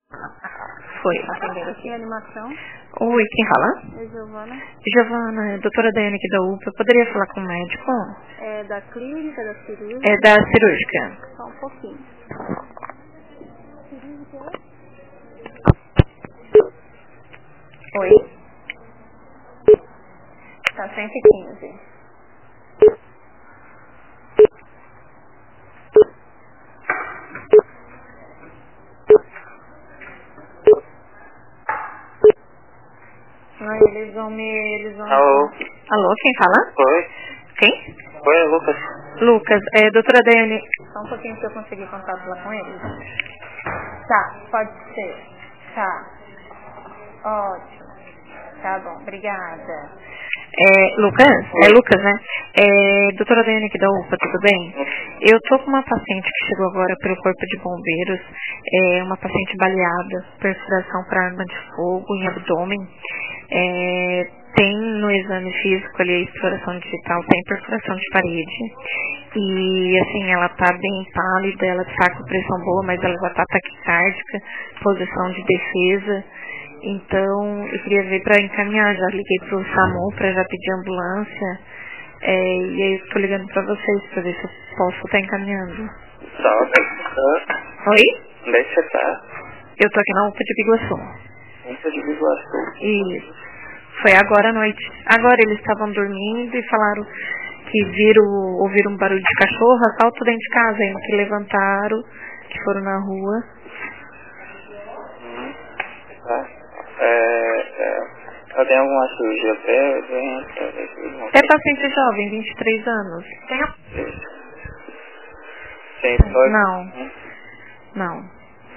Foi. Atendendo aqui, animação. Oi, quem fala? É Giovana. Giovana, doutora Daiane aqui da UPA. Eu poderia falar com o médico? É da clínica, da cirúrgica. É da cirúrgica. Só um pouquinho. Oi? Tá 115. Ai, eles vão... Alô? Alô, quem fala? Oi? Quem? Oi, Lucas. Lucas, doutora Daiane. Só um pouquinho que eu consegui contato lá com ele. Tá, pode ser. Tá. Ótimo. Tá bom, obrigada. Lucas? É Lucas, né? Doutora Daiane aqui da UPA, tudo bem? Eu tô com uma paciente que chegou agora pelo Corpo de Bombeiros, uma paciente baleada, perfuração para arma de fogo em abdômen. Tem no exame físico ali a exploração digital, tem perfuração de parede. E assim, ela tá bem pálida, ela tá com pressão boa, mas ela já tá taquicárdica, posição de defesa. Então, eu queria ver para encaminhar, já liguei pro SAMU para já pedir ambulância. E aí eu tô ligando para vocês para ver se eu posso estar encaminhando. Tá, onde é que você tá? Oi? Onde é que você tá? Eu tô aqui na UPA de Biguaçu. Onde de Biguaçu. Isso. Foi agora à noite. Agora eles estavam dormindo e falaram que ouviram um barulho de cachorro, assalto dentro de casa, ainda que levantaram, que foram na rua. Tá. Eu tenho alguma cirurgia prévia? É paciente jovem, 23 anos. Tem história? Não, não.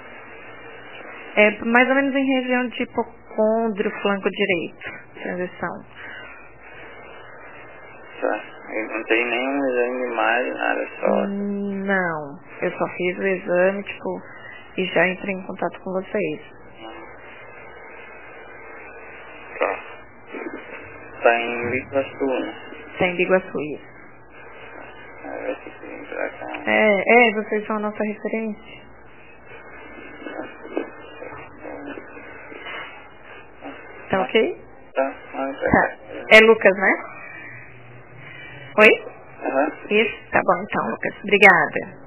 É mais ou menos em região de hipocôndrio, flanco direito. Transição. Tá. Eu não tem nenhum exame de imagem, nada, só. Não, eu só fiz o exame, e já entrei em contato com vocês. Tá. Tá em Biguaçu, né? Tá em Biguaçu, isso. Vai ter que vir pra cá. Vocês são a nossa referência. Tá ok? Tá. Tá. É Lucas, né? Oi? Aham. Isso? Tá bom então, Lucas. Obrigada.